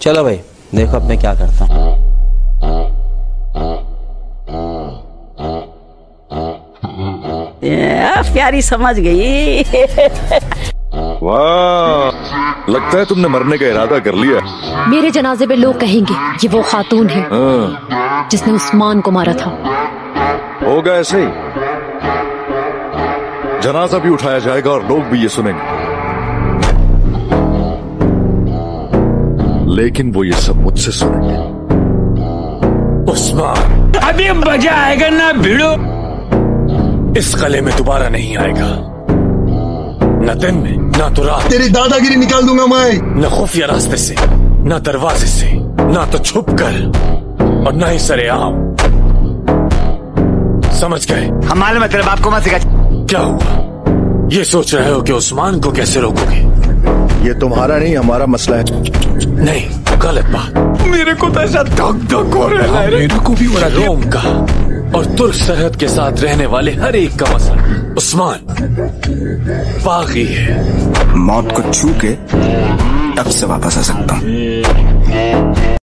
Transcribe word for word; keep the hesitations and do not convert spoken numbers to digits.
चलो भाई देखो अब मैं क्या करता हूँ। प्यारी समझ गई। वाह, लगता है तुमने मरने का इरादा कर लिया। मेरे जनाजे पे लोग कहेंगे ये वो खातून है जिसने उस्मान को मारा था। होगा ऐसे ही, जनाजा भी उठाया जाएगा और लोग भी ये सुनेंगे, लेकिन वो ये सब मुझसे सुनेंगे। उस्मान अभी मजा आएगा ना भिड़ो, इस गले में दोबारा नहीं आएगा, न दिन में ना तो रात। तेरी दादागिरी निकाल दूंगा मैं। न खुफिया रास्ते से, न दरवाजे से, ना तो छुप कर और न ही सरेआम। समझ गए? हम मालूम है तेरे बाप को मत सिखा। क्या हुआ? ये सोच रहे हो कि उस्मान को कैसे रोकोगे? ये तुम्हारा नहीं हमारा मसला है। नहीं, गलत बात। मेरे को तो ऐसा धक धक हो रहा है। मेरे को भी हो रहा है। रोम का और तुर्क सरहद के साथ रहने वाले हर एक का मसला उस्मान बागी है। मौत को छू के तब से वापस आ सकता हूँ।